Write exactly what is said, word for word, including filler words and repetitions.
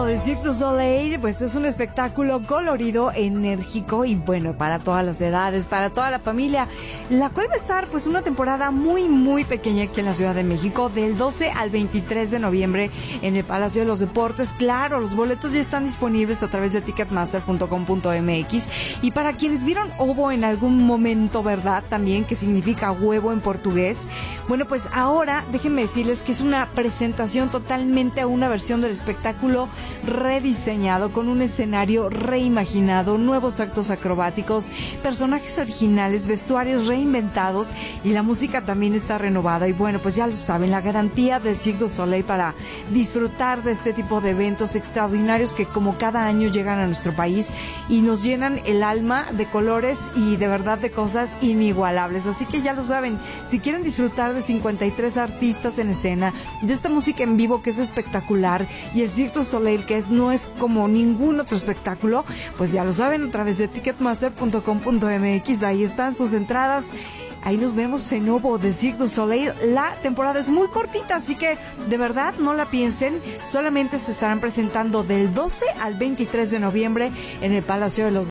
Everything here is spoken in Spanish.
Novo de Cirque du Soleil, pues es un espectáculo colorido, enérgico y bueno, para todas las edades, para toda la familia, la cual va a estar pues una temporada muy muy pequeña aquí en la Ciudad de México, del doce al veintitrés de noviembre en el Palacio de los Deportes. Claro, los boletos ya están disponibles a través de ticketmaster punto com punto m x, y para quienes vieron ovo en algún momento, ¿verdad? También, que significa huevo en portugués. Bueno, pues ahora déjenme decirles que es una presentación totalmente a una versión del espectáculo rediseñado, con un escenario reimaginado, nuevos actos acrobáticos, personajes originales, vestuarios reinventados, y la música también está renovada. Y bueno, pues ya lo saben, la garantía de Cirque du Soleil para disfrutar de este tipo de eventos extraordinarios que como cada año llegan a nuestro país y nos llenan el alma de colores y de verdad de cosas inigualables. Así que ya lo saben, si quieren disfrutar de cincuenta y tres artistas en escena, de esta música en vivo que es espectacular, y el Cirque du Soleil que es, no es como ningún otro espectáculo, pues ya lo saben, a través de ticketmaster punto com punto m x, ahí están sus entradas. Ahí nos vemos en Novo de Cirque du Soleil. La temporada es muy cortita, así que de verdad no la piensen. Solamente se estarán presentando del doce al veintitrés de noviembre en el Palacio de los